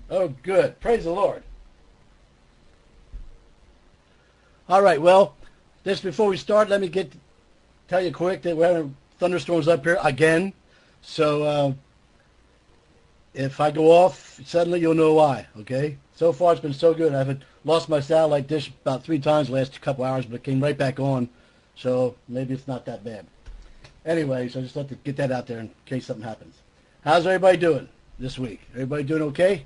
Oh, good. Praise the Lord. All right, well, just before we start, let me tell you quick that we're having thunderstorms up here again. So if I go off suddenly, you'll know why, okay? So far, it's been so good. I've lost my satellite dish about 3 times the last couple hours, but it came right back on. So maybe it's not that bad. Anyways, I just have to get that out there in case something happens. How's everybody doing this week? Everybody doing okay?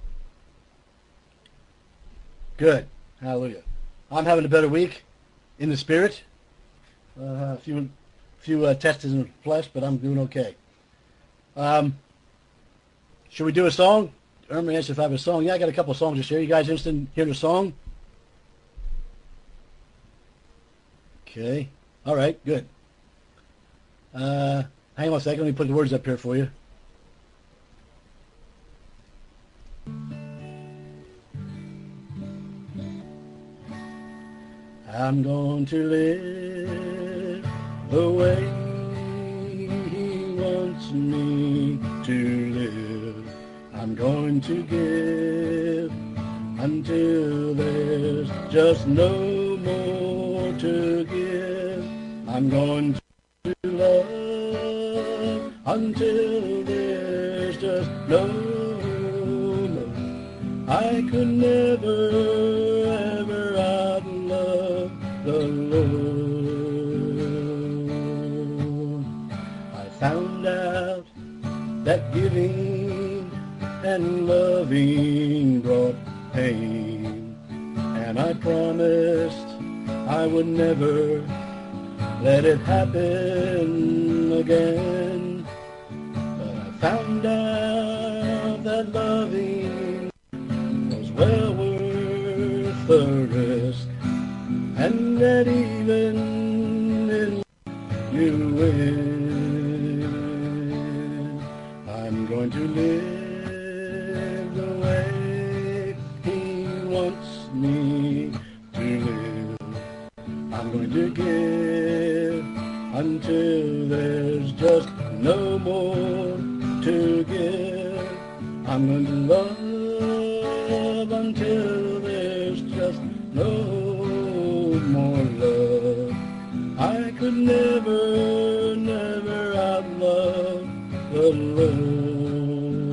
Good. Hallelujah. I'm having a better week in the spirit. A few tests in the flesh, but I'm doing okay. Should we do a song? Irma asked if I have a song. Yeah, I got a couple of songs to share. You guys interested in hearing a song? Okay. All right, good. Hang on a second. Let me put the words up here for you. I'm going to live the way He wants me to live. I'm going to give until there's just no more to give. I'm going to love until there's just no more. I could never, ever outlove the Lord. I found out that giving and loving brought pain, and I promised I would never let it happen again. But I found out that loving was well worth the risk, and that even in you win. I'm going to live the way He wants me to live. I'm going to give until there's just no more to give. I'm going to love until there's just no more love. I could never, never outlove the Lord.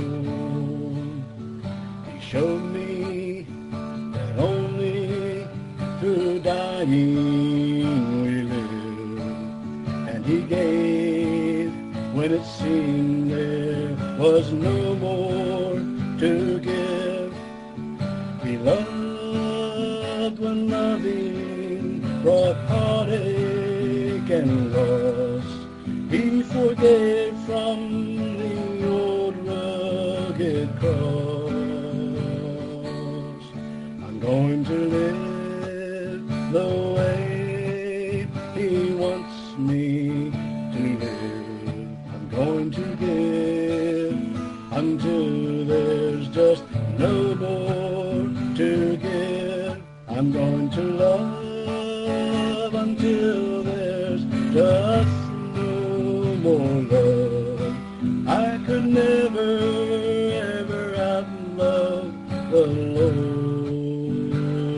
He showed me that only through dying we live, and He gave when it seemed there was no more to give. He loved when loving brought heartache and loss. He forgave from the old rugged cross. I'm going to live the way He wants me to live. I'm going to give until there's just no more to give. I'm going to love until there's just no more love. I could never, ever outlove the Lord.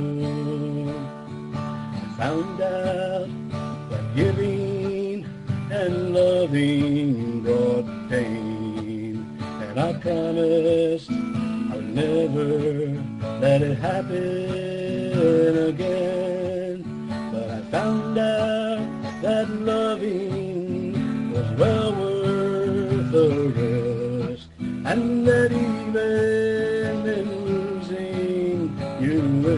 I found out that giving and loving brought pain, and I promised I would never let it happen again. But I found out that loving was well worth the risk, and that even in losing you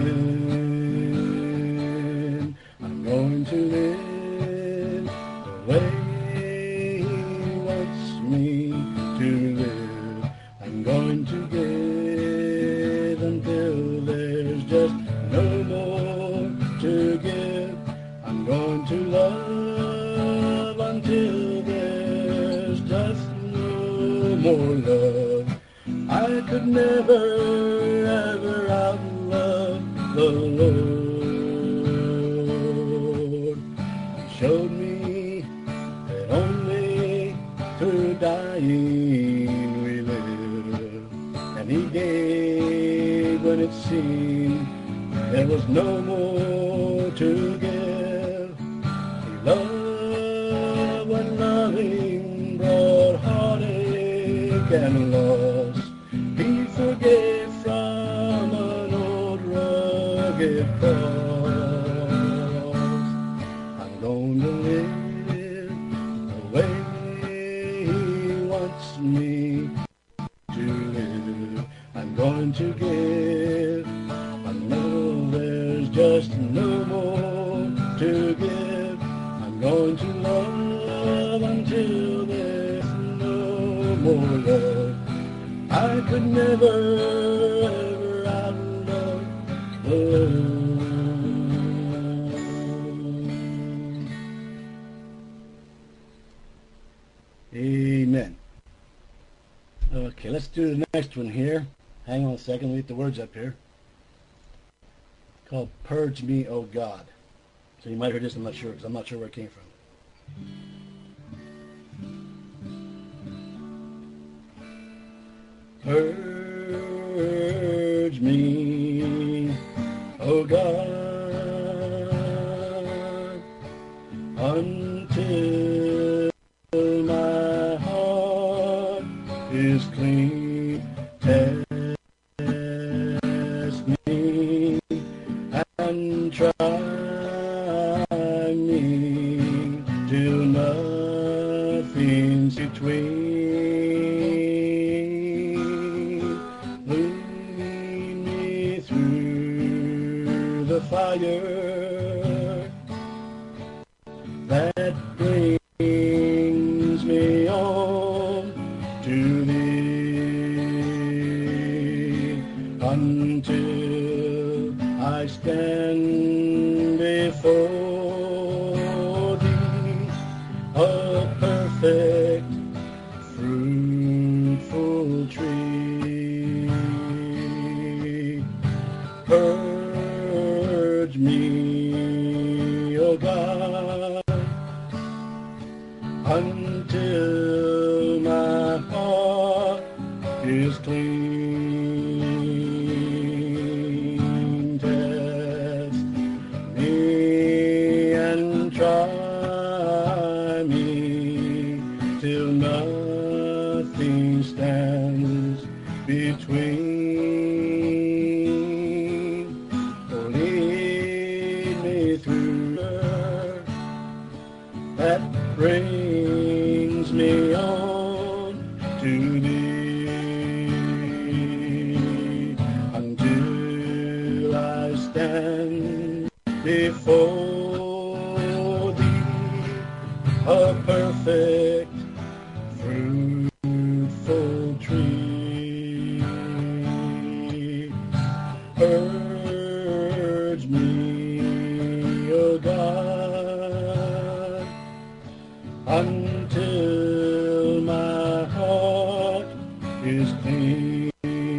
win. I'm going to live the way He wants me to live. I'm going to give until there's just no more to give. I'm going to love until there's just no more love. I could never, ever outlove the Lord. He showed me that only through dying we live, and He gave when it seemed there was no more to give. He loved when loving brought heartache and loss. He forgave from an old rugged cross. I'm going to live the way He wants me to live. I'm going to give. I know there's just no more to give. I'm going to love until there's no more love. I could never, ever outlove the love. Amen. Okay, let's do the next one here. Hang on a second, we'll get the words up here. Called Purge Me, O God. So you might hear this, I'm not sure, because I'm not sure where it came from. Purge me, O God, until my heart is clean. Test me and try me till nothing's between. Lead me through the fire that brings me on to Thee until I stand before Thee, a perfect, fruitful tree. Purge me, O God, until my heart is clean. Test me and try me till nothing stands between. Lead me through that brings me on to Thee until I stand before Thee, a perfect, fruitful tree. Purge me, O God, until my heart is clean.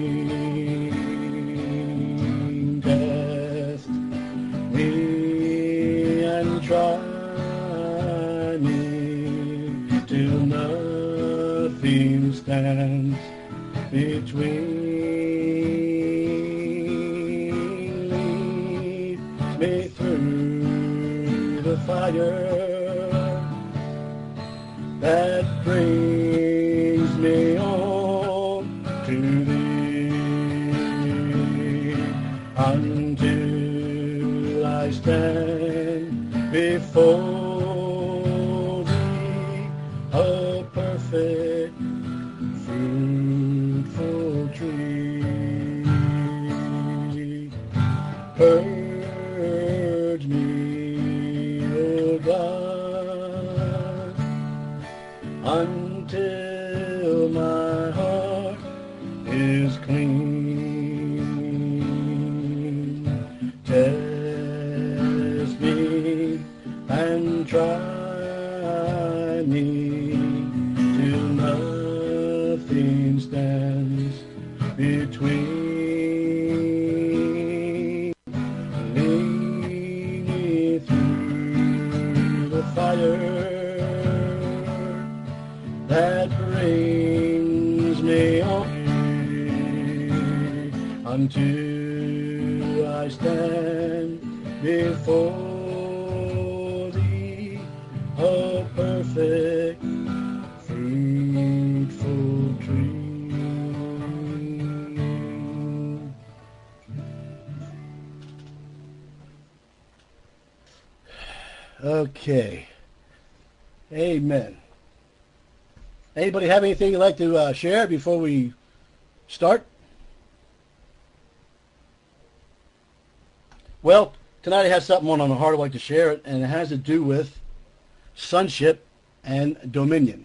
Test me and try me till nothing stands between. Lead me through the fire that brings me on to Thee until I stand before Thee, a perfect, fruitful tree. Purge me, O God, until my heart is clean. Test me and try me till nothing stands between. Lead me through the fire that brings me on until I stand before thee, a perfect, fruitful tree. Okay. Amen. Anybody have anything you'd like to share before we start? Well, tonight I have something on the heart I'd like to share, and it has to do with sonship and dominion.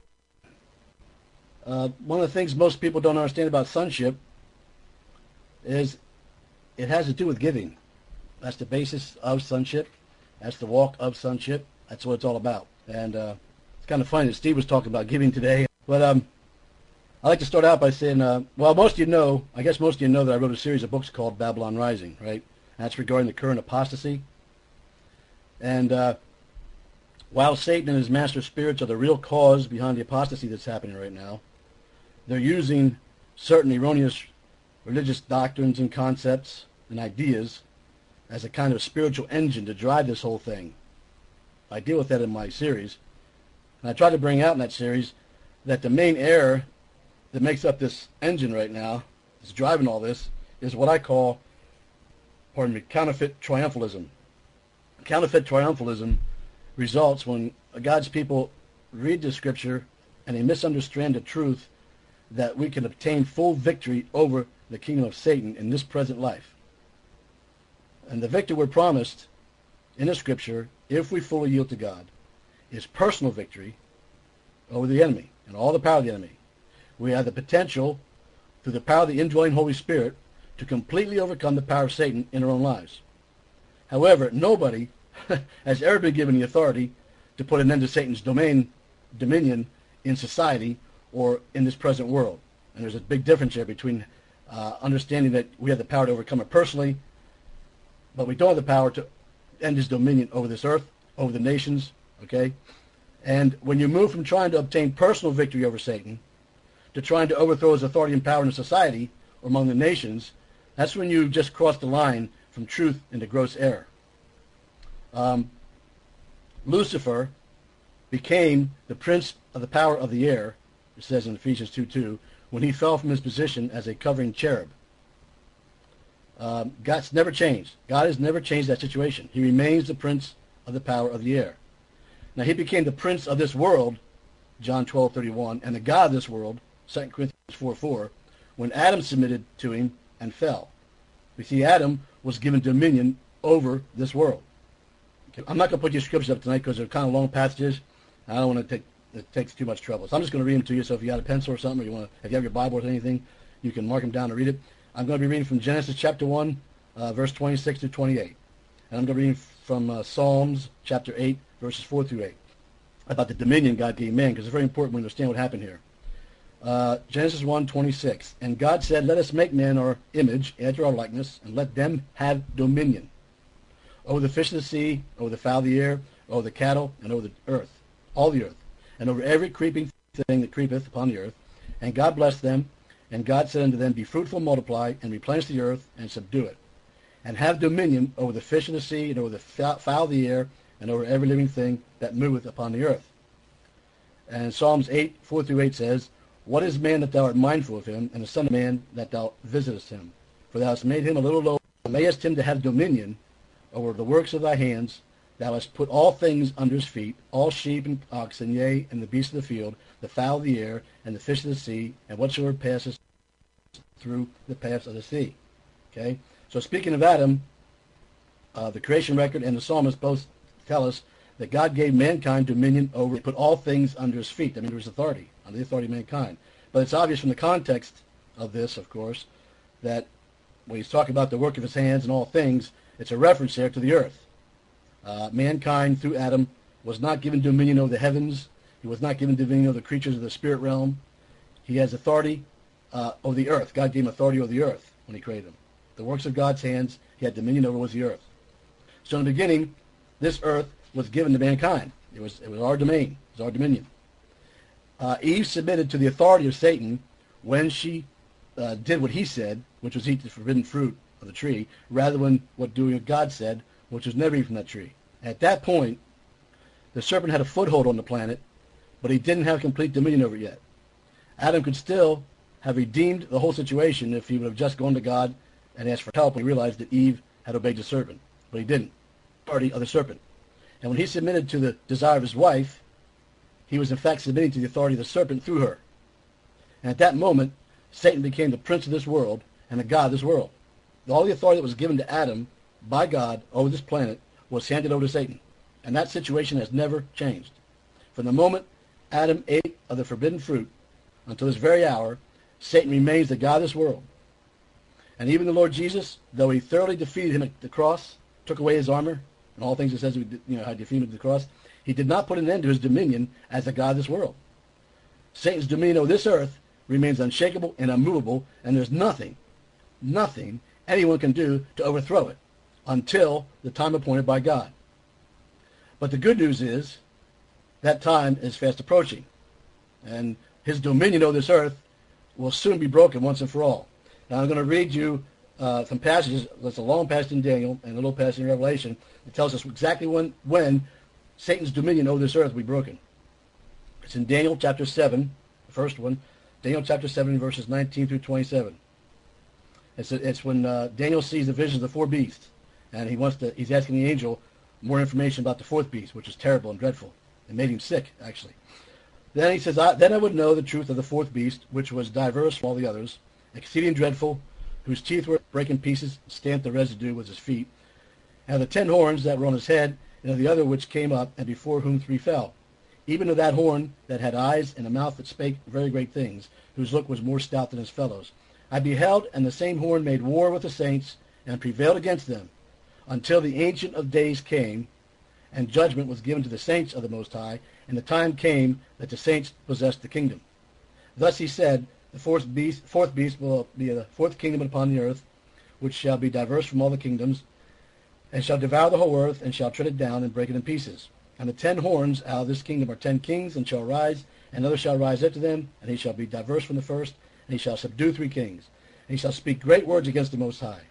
One of the things most people don't understand about sonship is it has to do with giving. That's the basis of sonship. That's the walk of sonship. That's what it's all about. And it's kind of funny that Steve was talking about giving today. But I'd like to start out by saying, well, most of you know, I guess most of you know that I wrote a series of books called Babylon Rising, right? That's regarding the current apostasy. And while Satan and his master spirits are the real cause behind the apostasy that's happening right now, they're using certain erroneous religious doctrines and concepts and ideas as a kind of spiritual engine to drive this whole thing. I deal with that in my series. And I try to bring out in that series that the main error that makes up this engine right now, that's driving all this, is what I call, counterfeit triumphalism. Counterfeit triumphalism results when God's people read the scripture and they misunderstand the truth that we can obtain full victory over the kingdom of Satan in this present life. And the victory we're promised in the scripture, if we fully yield to God, is personal victory over the enemy and all the power of the enemy. We have the potential, through the power of the indwelling Holy Spirit, to completely overcome the power of Satan in our own lives. However, nobody has ever been given the authority to put an end to Satan's dominion in society or in this present world. And there's a big difference here between understanding that we have the power to overcome it personally, but we don't have the power to end his dominion over this earth, over the nations, okay? And when you move from trying to obtain personal victory over Satan to trying to overthrow his authority and power in society or among the nations, that's when you just cross the line from truth into gross error. Lucifer became the prince of the power of the air, it says in Ephesians 2:2, when he fell from his position as a covering cherub. God's never changed. God has never changed that situation. He remains the prince of the power of the air. Now, he became the prince of this world, John 12:31, and the God of this world, 2 Corinthians 4:4, when Adam submitted to him and fell. We see Adam was given dominion over this world. Okay. I'm not going to put these scriptures up tonight because they're kind of long passages. I don't want to it takes too much trouble. So I'm just going to read them to you. So if you got a pencil or something, or if you have your Bible or anything, you can mark them down and read it. I'm going to be reading from Genesis chapter 1, verse 26 to 28. And I'm going to be reading from Psalms chapter 8, verses 4 through 8, about the dominion God gave man, because it's very important we understand what happened here. Genesis 1:26, and God said, let us make man our image, after our likeness, and let them have dominion over the fish of the sea, over the fowl of the air, over the cattle, and over the earth, all the earth, and over every creeping thing that creepeth upon the earth. And God blessed them, and God said unto them, be fruitful, multiply, and replenish the earth, and subdue it, and have dominion over the fish of the sea, and over the fowl of the air, and over every living thing that moveth upon the earth. And Psalms 8, 4 through 8 says, what is man that thou art mindful of him, and the son of man that thou visitest him? For thou hast made him a little lower, and mayest him to have dominion over the works of thy hands. Thou hast put all things under his feet, all sheep and oxen, yea, and the beasts of the field, the fowl of the air, and the fish of the sea, and whatsoever passes through the paths of the sea. Okay? So speaking of Adam, the creation record and the psalmist both tell us that God gave mankind dominion over, put all things under his feet. I mean, there was authority, under the authority of mankind. But it's obvious from the context of this, of course, that when he's talking about the work of his hands and all things, it's a reference there to the earth. Mankind, through Adam, was not given dominion over the heavens. He was not given dominion over the creatures of the spirit realm. He has authority over the earth. God gave him authority over the earth when he created him. The works of God's hands, he had dominion over was the earth. So in the beginning, this earth was given to mankind. It was our domain. It was our dominion. Eve submitted to the authority of Satan when she did what he said, which was eat the forbidden fruit of the tree, rather than doing what God said, which was never eat from that tree. At that point, the serpent had a foothold on the planet, but he didn't have complete dominion over it yet. Adam could still have redeemed the whole situation if he would have just gone to God and asked for help when he realized that Eve had obeyed the serpent. But he didn't. Authority of the serpent. And when he submitted to the desire of his wife, he was in fact submitting to the authority of the serpent through her. And at that moment, Satan became the prince of this world and the god of this world. All the authority that was given to Adam by God over this planet was handed over to Satan. And that situation has never changed. From the moment Adam ate of the forbidden fruit until this very hour, Satan remains the god of this world. And even the Lord Jesus, though he thoroughly defeated him at the cross, took away his armor, and all things it says, how he defeated him at the cross, he did not put an end to his dominion as the god of this world. Satan's dominion over this earth remains unshakable and unmovable, and there's nothing anyone can do to overthrow it until the time appointed by God. But the good news is that time is fast approaching, and his dominion over this earth will soon be broken once and for all. Now I'm going to read you some passages. There's a long passage in Daniel and a little passage in Revelation. It tells us exactly when Satan's dominion over this earth will be broken. It's in Daniel chapter 7, the first one. Daniel chapter 7, verses 19 through 27. It's when Daniel sees the visions of the four beasts, and he's asking the angel more information about the fourth beast, which is terrible and dreadful. It made him sick, actually. Then he says, Then I would know the truth of the fourth beast, which was diverse from all the others, exceeding dreadful, whose teeth were breaking pieces, stamped the residue with his feet, and of the 10 horns that were on his head, and of the other which came up, and before whom 3 fell. Even of that horn that had eyes and a mouth that spake very great things, whose look was more stout than his fellows. I beheld, and the same horn made war with the saints, and prevailed against them, until the Ancient of Days came, and judgment was given to the saints of the Most High, and the time came that the saints possessed the kingdom. Thus he said, the fourth beast will be the fourth kingdom upon the earth, which shall be diverse from all the kingdoms, and shall devour the whole earth, and shall tread it down, and break it in pieces. And the 10 horns out of this kingdom are 10 kings, and shall rise, and others shall rise after them, and he shall be diverse from the first, and he shall subdue 3 kings. And he shall speak great words against the Most High,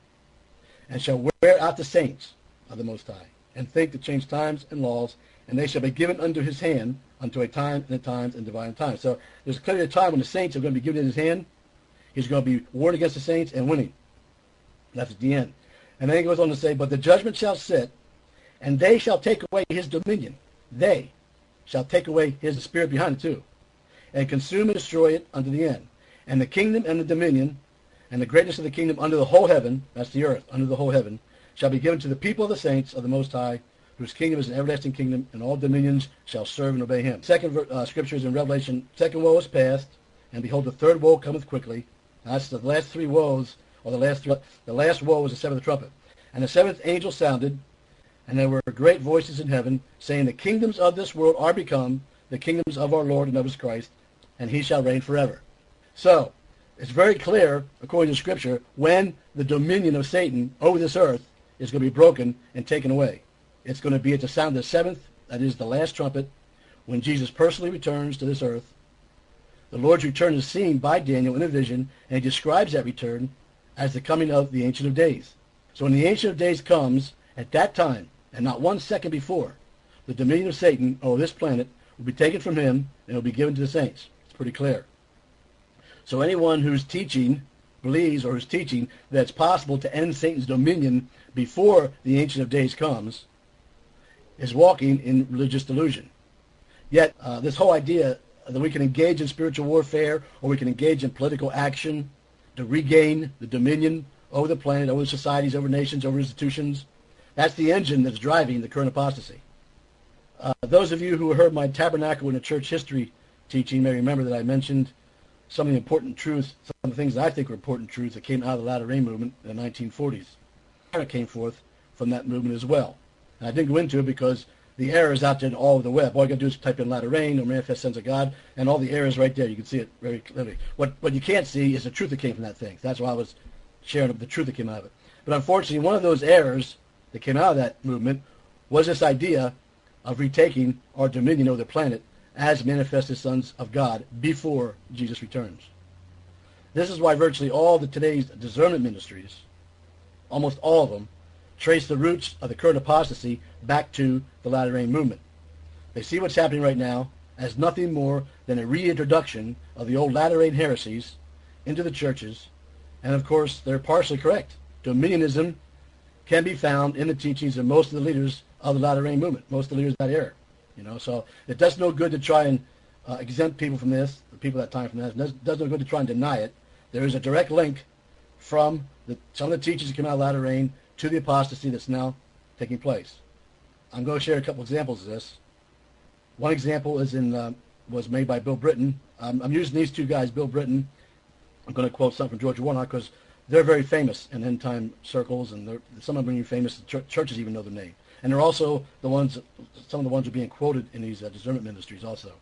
and shall wear out the saints of the Most High, and think to change times and laws, and they shall be given unto his hand, unto a time and a times and divine times. So there's clearly a time when the saints are going to be given in his hand. He's going to be warring against the saints and winning. That's at the end. And then he goes on to say, but the judgment shall sit, and they shall take away his dominion. They shall take away his spirit behind it too, and consume and destroy it unto the end. And the kingdom and the dominion, and the greatness of the kingdom under the whole heaven, that's the earth, under the whole heaven, shall be given to the people of the saints of the Most High, whose kingdom is an everlasting kingdom, and all dominions shall serve and obey him. Second scripture is in Revelation. Second woe is past, and behold, the third woe cometh quickly. Now, that's the last 3 woes, or the last woe was the 7th trumpet. And the 7th angel sounded, and there were great voices in heaven, saying, the kingdoms of this world are become the kingdoms of our Lord and of his Christ, and he shall reign forever. So, it's very clear, according to Scripture, when the dominion of Satan over this earth is going to be broken and taken away. It's going to be at the sound of the 7th, that is the last trumpet, when Jesus personally returns to this earth. The Lord's return is seen by Daniel in a vision, and he describes that return as the coming of the Ancient of Days. So when the Ancient of Days comes, at that time, and not 1 second before, the dominion of Satan over this planet will be taken from him, and it will be given to the saints. It's pretty clear. So anyone who's teaching, believes, or who's teaching that it's possible to end Satan's dominion before the Ancient of Days comes is walking in religious delusion. Yet this whole idea that we can engage in spiritual warfare or we can engage in political action to regain the dominion over the planet, over societies, over nations, over institutions, that's the engine that's driving the current apostasy. Those of you who heard my Tabernacle in the Church history teaching may remember that I mentioned some of the important truths, some of the things that I think were important truths that came out of the Latter Rain movement in the 1940s. It came forth from that movement as well. And I didn't go into it because the error is out there in all over the web. All you got to do is type in Latter Rain or Manifest Sons of God, and all the errors right there. You can see it very clearly. What you can't see is the truth that came from that thing. That's why I was sharing the truth that came out of it. But unfortunately, one of those errors that came out of that movement was this idea of retaking our dominion over the planet as manifested sons of God before Jesus returns. This is why virtually all the today's discernment ministries, almost all of them, trace the roots of the current apostasy back to the Latter-rain movement. They see what's happening right now as nothing more than a reintroduction of the old Latter-rain heresies into the churches, and of course they're partially correct. Dominionism can be found in the teachings of most of the leaders of the Latter-rain movement, most of the leaders of that era. So it does no good to try and exempt people from this, the people at that time from this. It does no good to try and deny it. There is a direct link from some of the teachings that came out of Latter-rain to the apostasy that's now taking place. I'm going to share a couple examples of this. One example is was made by Bill Britton. I'm using these two guys, Bill Britton. I'm going to quote something from George Warnock because they're very famous in end-time circles, and some of them are famous. Churches even know their name. And they're also some of the ones are being quoted in these discernment ministries also.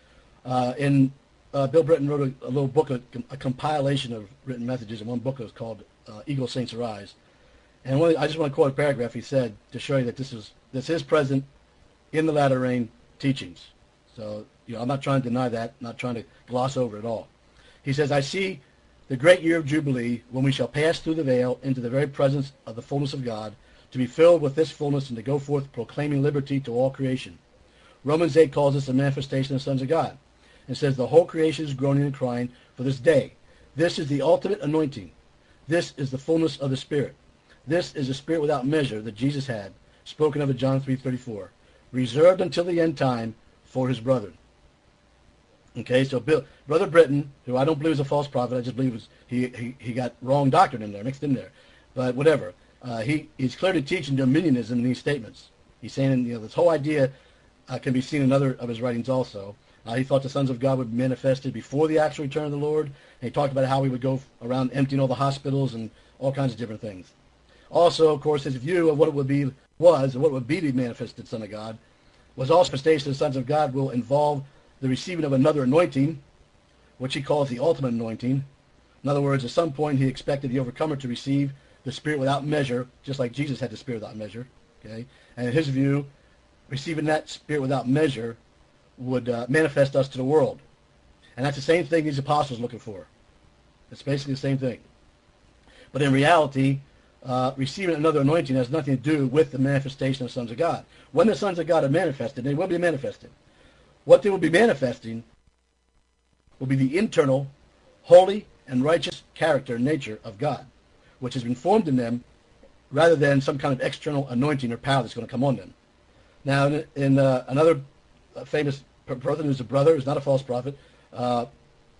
Bill Britton wrote a little book, a compilation of written messages, and one book was called Eagle Saints Arise. And I just want to quote a paragraph he said to show you that this is present in the Latter-rain teachings. So, I'm not trying to deny that, not trying to gloss over it at all. He says, I see the great year of Jubilee when we shall pass through the veil into the very presence of the fullness of God, to be filled with this fullness and to go forth proclaiming liberty to all creation. Romans 8 calls this a manifestation of the sons of God, and says the whole creation is groaning and crying for this day. This is the ultimate anointing. This is the fullness of the Spirit. This is the Spirit without measure that Jesus had, spoken of in John 3:34, reserved until the end time for his brethren. Okay, so Brother Britton, who I don't believe is a false prophet, I just believe he got wrong doctrine in there, mixed in there. But whatever. He's clearly teaching dominionism in these statements. He's saying, this whole idea can be seen in other of his writings also. He thought the sons of God would be manifested before the actual return of the Lord. And he talked about how he would go around emptying all the hospitals and all kinds of different things. Also, of course, his view of what it would be and what would be the manifested Son of God was also manifestation of the sons of God will involve the receiving of another anointing, which he calls the ultimate anointing. In other words, at some point he expected the overcomer to receive the Spirit without measure, just like Jesus had the Spirit without measure. Okay, and in his view, receiving that Spirit without measure would manifest us to the world. And that's the same thing these apostles are looking for. It's basically the same thing. But in reality, receiving another anointing has nothing to do with the manifestation of the sons of God. When the sons of God are manifested, they will be manifested. What they will be manifesting will be the internal, holy, and righteous character and nature of God, which has been formed in them, rather than some kind of external anointing or power that's going to come on them. Now, in another famous person who's a brother, who's not a false prophet, wrote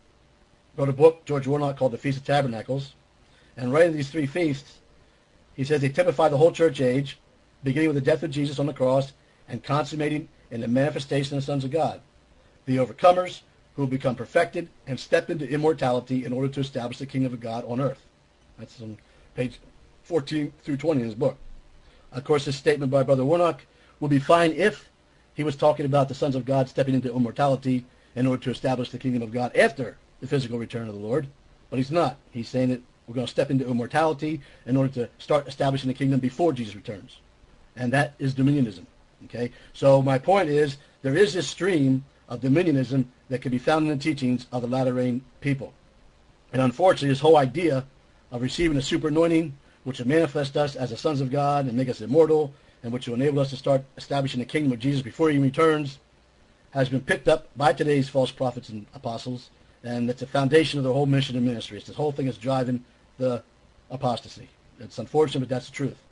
a book, George Warnock, called The Feast of Tabernacles. And right in these three feasts, he says they typify the whole church age, beginning with the death of Jesus on the cross and consummating in the manifestation of the sons of God, the overcomers who will become perfected and step into immortality in order to establish the kingdom of God on earth. That's on page 14 through 20 in his book. Of course, this statement by Brother Warnock would be fine if he was talking about the sons of God stepping into immortality in order to establish the kingdom of God after the physical return of the Lord. But he's not. He's saying that we're going to step into immortality in order to start establishing the kingdom before Jesus returns. And that is dominionism. Okay? So my point is, there is this stream of dominionism that can be found in the teachings of the Latter-rain people. And unfortunately, this whole idea of receiving a super anointing, which will manifest us as the sons of God and make us immortal, and which will enable us to start establishing the kingdom of Jesus before he returns, has been picked up by today's false prophets and apostles, and it's the foundation of their whole mission and ministry. It's this whole thing is driving the apostasy. It's unfortunate, but that's the truth.